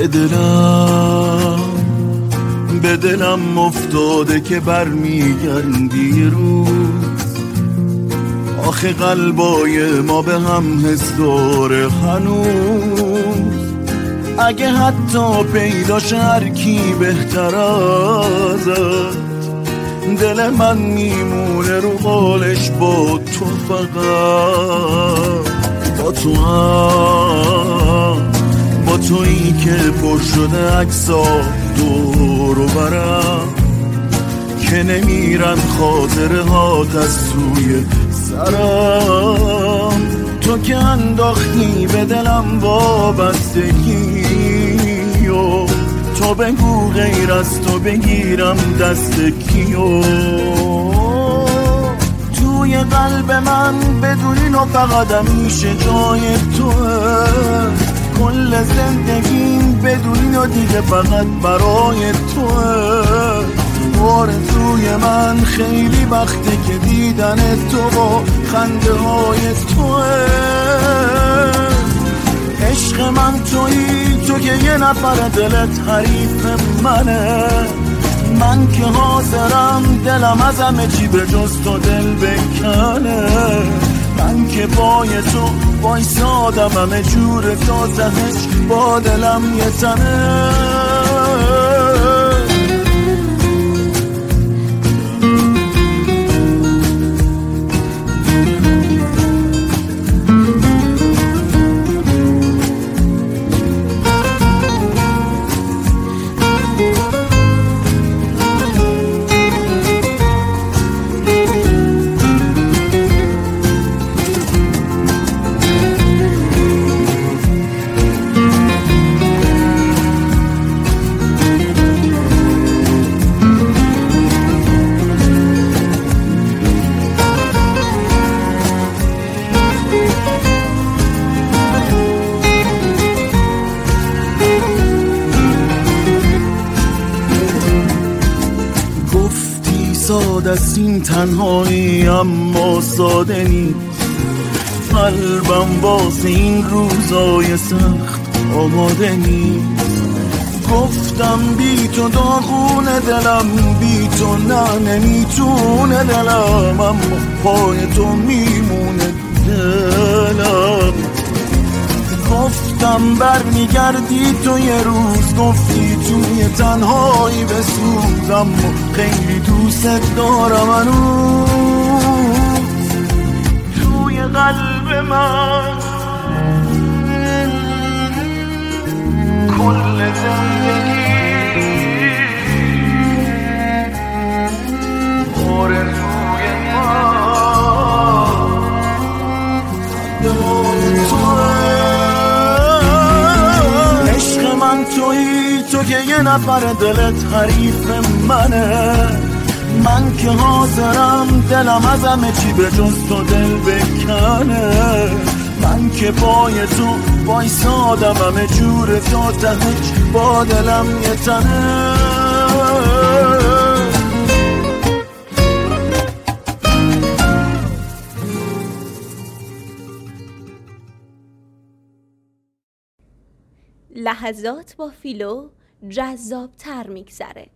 به دلم افتاده که برمیگردی روز. آخه قلبای ما به هم حس داره هنوز. اگه حتی پیداش هر کی بهتر ازت، دل من میمونه رو حالش با تو، فقط با تو هم، با تویی که پر شده عکس‌ها دور و برم، که نمیرن خاطره هات از توی سرم. تو که انداختی به دلم وابستگی و تو بگو غیر از تو بگیرم دست کیو. توی قلب من بدون اینو فقط همیشه جای توه. کل زندگیم بدون اینو دیگه فقط برای توه. آرزوی من خیلی وقته که دیدن تو با خنده های توه. عشق من تویی، تو که یه نفر دلت حریف منه. من که حاضرم دلم از همه چی به جز تو دل بکنه. من که پای تو وایسادم همه جور تازهش با دلم یه تنه. ساده است این تنهایی اما ساده نیست. قلبم واسه این روزای سخت آماده نیست. گفتم بی تو داغونه دلم، بی تو نه نمیتونه دلم، اما پای تو میمونه دلم. گفتم برمیگردی تو یه روز، گفتی توی تنهایی بسوزم و خیلی دوست دارم هنوز. توی قلب من کل زندگی آرزوی من تویی، تو که یه نفر دلت حریف منه. من که حاضرم دلم از همه چی به جز تو دل بکنه. من که پای تو وایسادم همه جور تو تهش با دلم یه تنه. لحظات با فیلو جذاب تر میگذره.